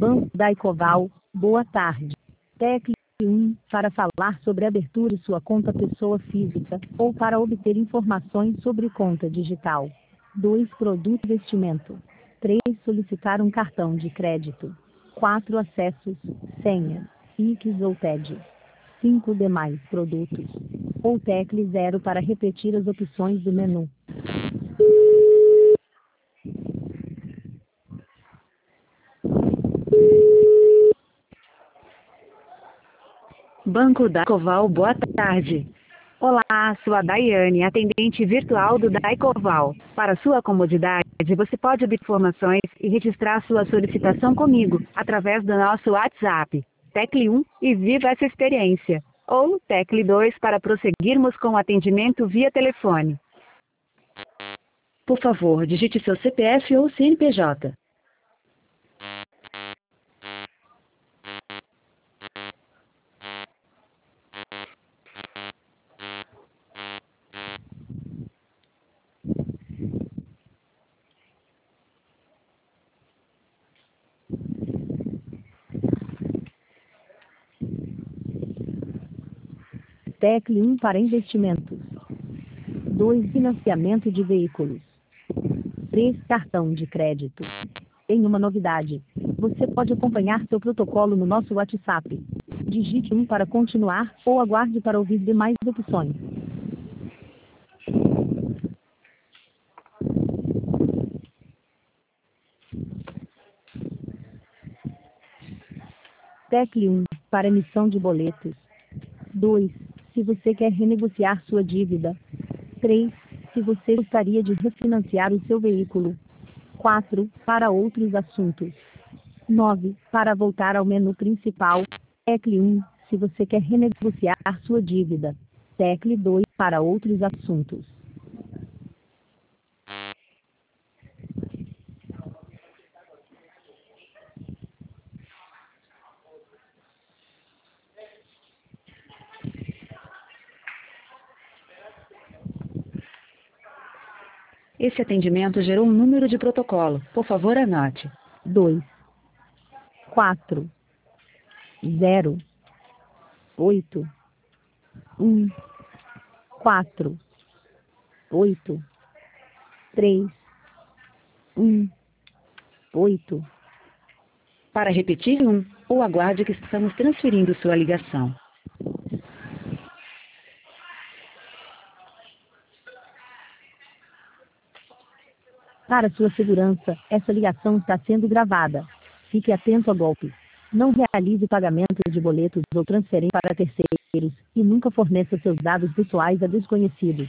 Banco Daicoval, boa tarde. Tecle 1 para falar sobre a abertura de sua conta pessoa física, ou para obter informações sobre conta digital. 2. Produto investimento. 3. Solicitar um cartão de crédito. 4. Acessos, senha, Pix ou TED. 5. Demais produtos. Ou tecle 0 para repetir as opções do menu. Banco Daicoval, boa tarde. Olá, sou a Daiane, atendente virtual do Daicoval. Para sua comodidade, você pode obter informações e registrar sua solicitação comigo, através do nosso WhatsApp. Tecle 1 e viva essa experiência. Ou tecle 2 para prosseguirmos com o atendimento via telefone. Por favor, digite seu CPF ou CNPJ. Tecle 1 para investimentos. 2. Financiamento de veículos. 3. Cartão de crédito. Tem uma novidade. Você pode acompanhar seu protocolo no nosso WhatsApp. Digite 1 para continuar ou aguarde para ouvir demais opções. Tecle 1 para emissão de boletos. 2. Se você quer renegociar sua dívida. 3. Se você gostaria de refinanciar o seu veículo. 4. Para outros assuntos. 9. Para voltar ao menu principal. Tecle 1. Se você quer renegociar sua dívida. Tecle 2. Para outros assuntos. Esse atendimento gerou um número de protocolo. Por favor, anote. 2. 4. 0. 8. 1. 4. 8. 3. 1. 8. Para repetir 1, ou aguarde que estamos transferindo sua ligação. Para sua segurança, essa ligação está sendo gravada. Fique atento a golpes. Não realize pagamento de boletos ou transferência para terceiros, e nunca forneça seus dados pessoais a desconhecidos.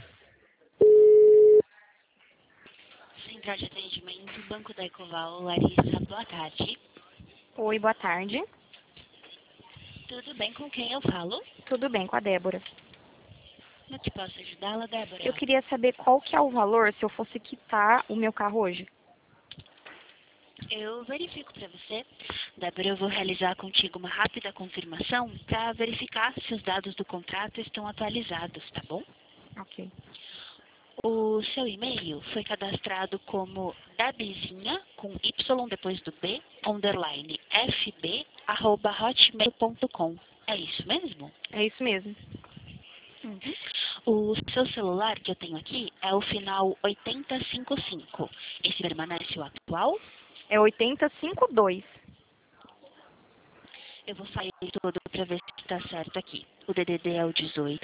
Central de atendimento, Banco Daicoval, Larissa, boa tarde. Oi, boa tarde. Tudo bem, com quem eu falo? Tudo bem, com a Débora. Eu te posso ajudá-la, Débora? Eu queria saber qual que é o valor se eu fosse quitar o meu carro hoje. Eu verifico para você. Débora, eu vou realizar contigo uma rápida confirmação para verificar se os dados do contrato estão atualizados, tá bom? Ok. O seu e-mail foi cadastrado como Debizinha, com Y depois do B, underline, fb, @hotmail.com. É isso mesmo? É isso mesmo. O seu celular que eu tenho aqui é o final 8055. Esse permanece o atual? É 8052. Eu vou sair todo para ver se está certo aqui. O DDD é o 18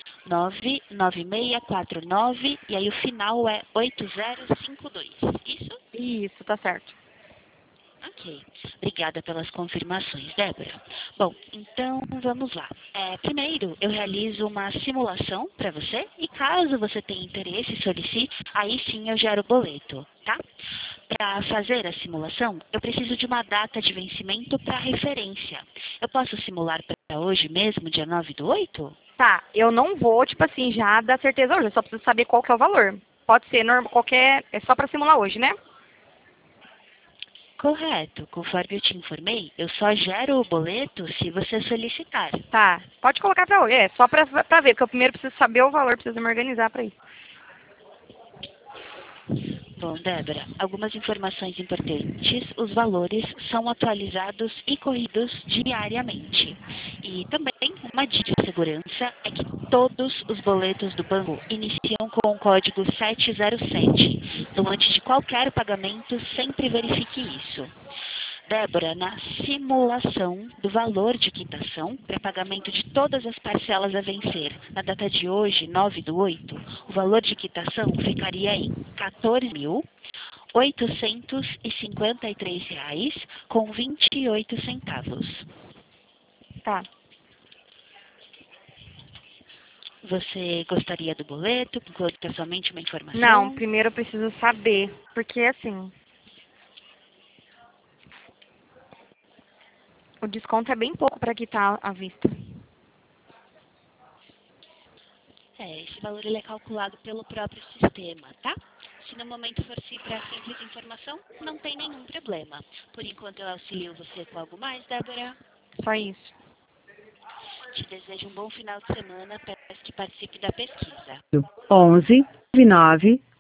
99649 e aí o final é 8052. Isso? Isso, tá certo. Ok. Obrigada pelas confirmações, Débora. Bom, então vamos lá. Primeiro, eu realizo uma simulação para você e caso você tenha interesse e solicite, aí sim eu gero o boleto, tá? Para fazer a simulação, eu preciso de uma data de vencimento para referência. Eu posso simular para hoje mesmo, dia 9/8? Tá, eu não vou, tipo assim, já dar certeza hoje. Eu só preciso saber qual que é o valor. Pode ser qualquer... É só pra simular hoje, né? Correto. Conforme eu te informei, eu só gero o boleto se você solicitar. Tá, pode colocar pra hoje. É, só pra ver, porque eu primeiro preciso saber o valor, preciso me organizar pra isso. Bom, Débora, algumas informações importantes. Os valores são atualizados e corridos diariamente. E também uma dica de segurança é que todos os boletos do banco iniciam com o código 707. Então, antes de qualquer pagamento, sempre verifique isso. Débora, na simulação do valor de quitação para pagamento de todas as parcelas a vencer na data de hoje, 9/8, o valor de quitação ficaria em R$ 14.853,28. Tá. Você gostaria do boleto, enquanto é somente uma informação? Não, primeiro eu preciso saber, porque assim, o desconto é bem pouco para quitar à vista. Esse valor ele é calculado pelo próprio sistema, tá? Se no momento for para simples informação, não tem nenhum problema. Por enquanto eu auxilio você com algo mais, Débora. Só isso. Te desejo um bom final de semana, peço que participe da pesquisa. 11 9